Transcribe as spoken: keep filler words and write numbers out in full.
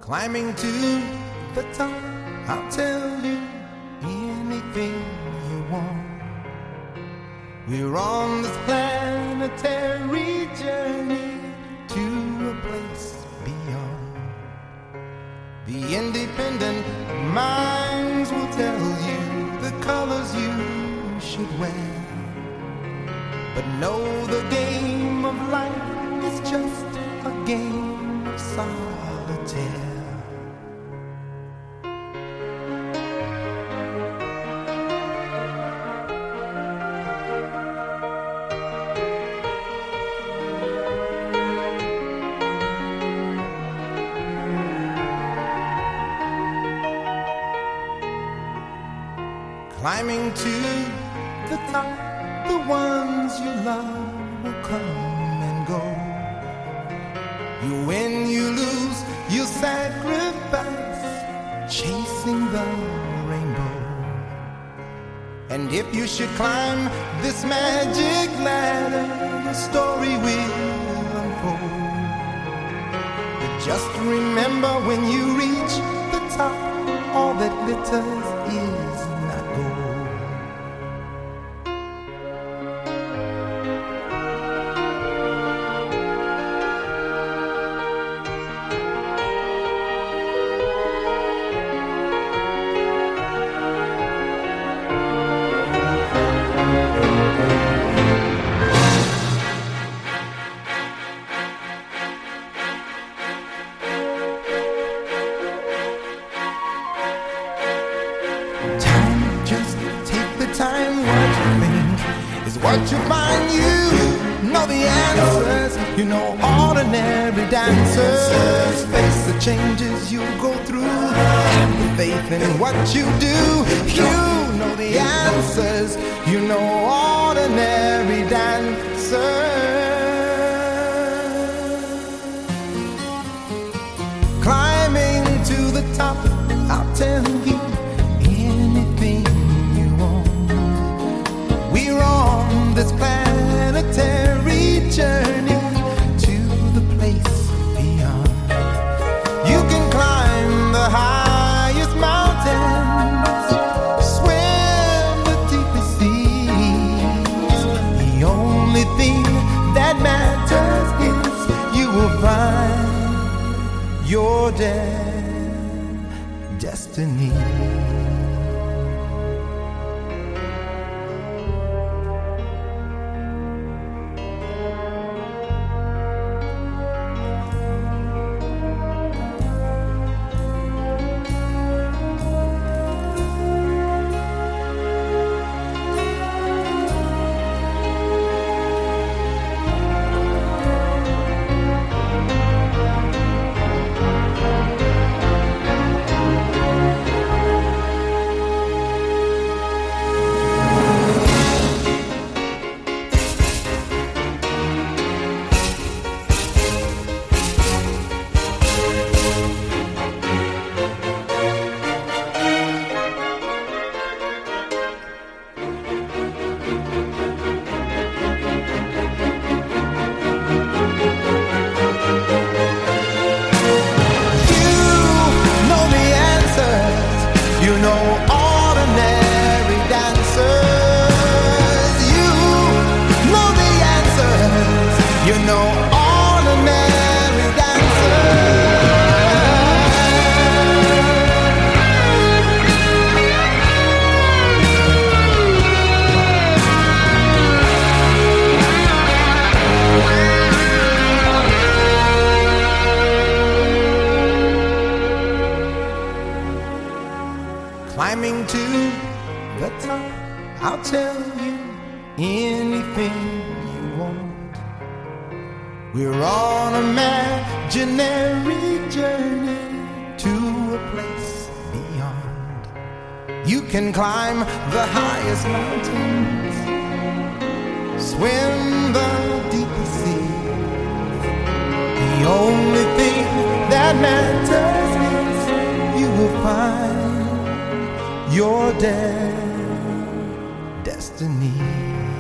Climbing to the top, I'll tell you anything you want. We're on this planetary journey to a place beyond. The independent minds will tell you the colors you should wear. But know the game of life is just a game of solitaire. Climbing to the top, the ones you love will come and go. You win, you lose, you sacrifice, chasing the rainbow. And if you should climb this magic ladder, the story will unfold. But just remember, when you reach the top, all that glitters is not gold. Time, what you think is what you find. You know the answers. You know ordinary dancers face the changes you go through. Have the faith in what you do. You know the answers. You know ordinary dancers. Climbing to the top, I'll tell you anything. This planetary journey to the place beyond. You can climb the highest mountains, swim the deepest seas. The only thing that matters is you will find your de- destiny. You know ordinary dancers. You know the answers. You know ordinary dancers. Climbing to the top, I'll tell you anything you want. We're on an imaginary journey to a place beyond. You can climb the highest mountains, swim the deepest sea. The only thing that matters is you will find your de- destiny.